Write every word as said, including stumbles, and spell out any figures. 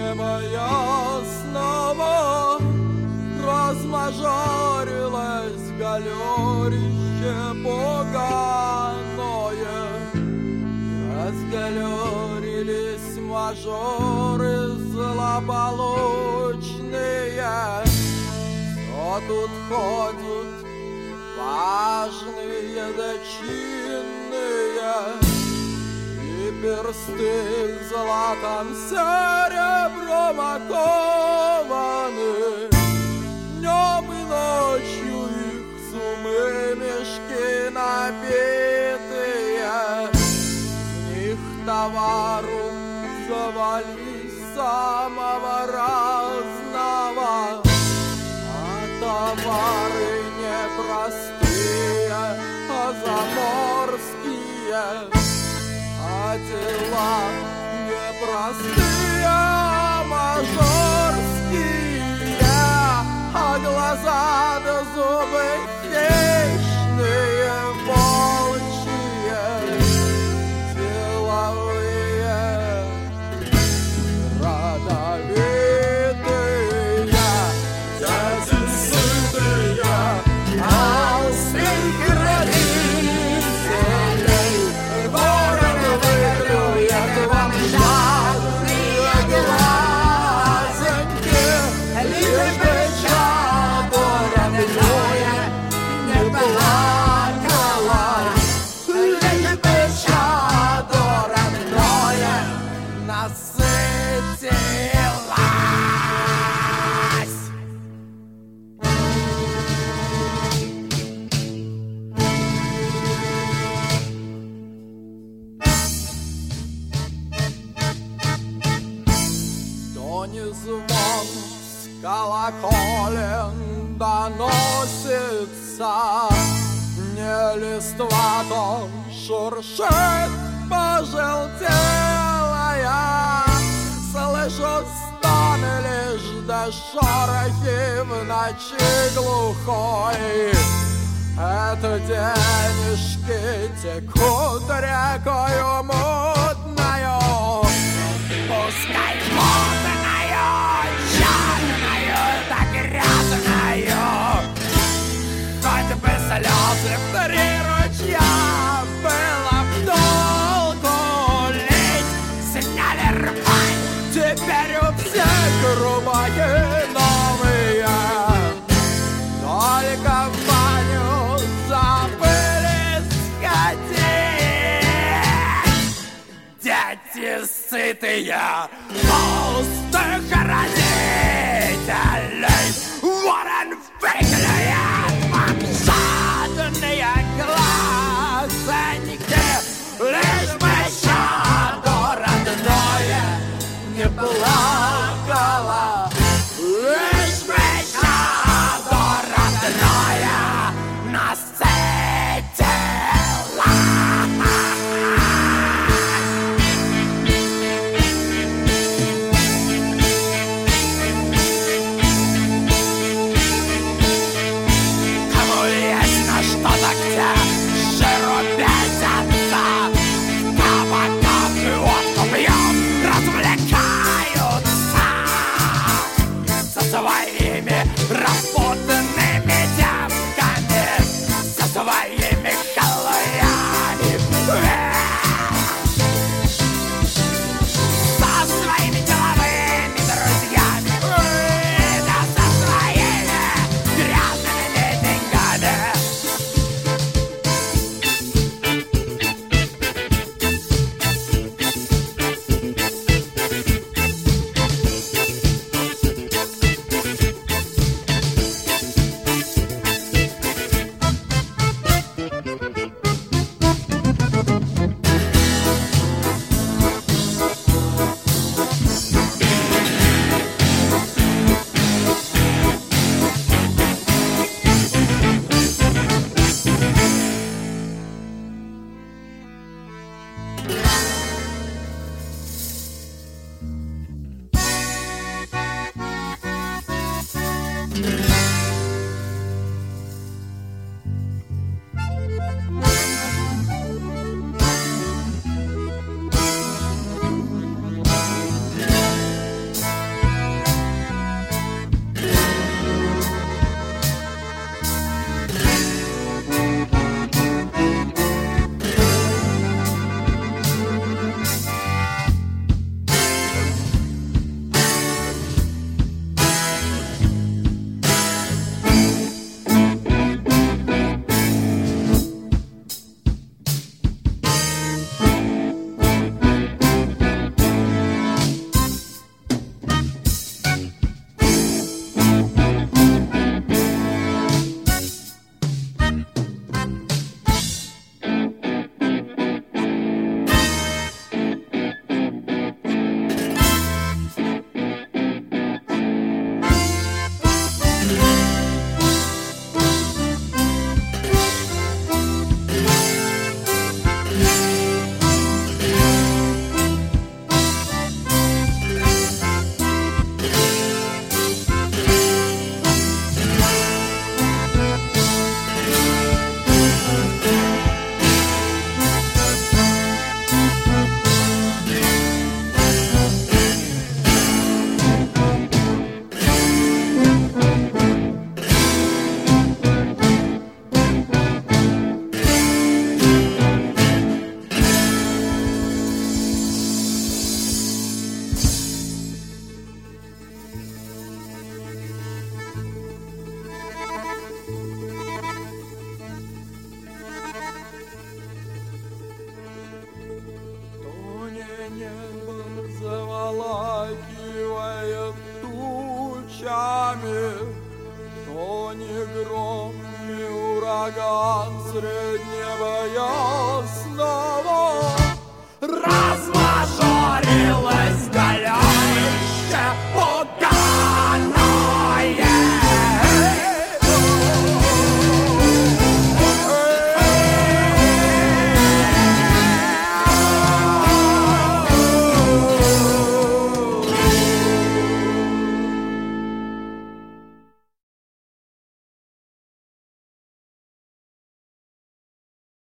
неба ясного размажорилось галерище поганое. Разгалерились мажоры злополучные. Что тут ходят важные да чинные, и персты их златом серебром окованы. Днем и ночью их сумы мешки набитые, с них товару завались самого разного. Товары не простые, а заморские, а дела не простые, а мажорские, а глаза да зубы хищные, волчьи, деловые, родовые. Звон с колоколен доносится, не листва то шуршит пожелтелая. Слышу стоны лишь да шорохи в ночи глухой. Это денежки текут рекою мутною. Пускай мутною, черною, так грязною, хоть бы слезы в три ручья было в толку лить. Сняли рвань, теперь у всех рубахи новые, только в баню забыли сходить. Дети сытые толстых родителей, ворон выклюет вам жадные глазоньки, лишь бы чадо родное не плакало, лишь бы чадо родное насытило. Своими распутанными девками, со своими халуями, со своими деловыми друзьями, да со своими грязными деньгами. ночами, то не гром и ураган средь неба ясно.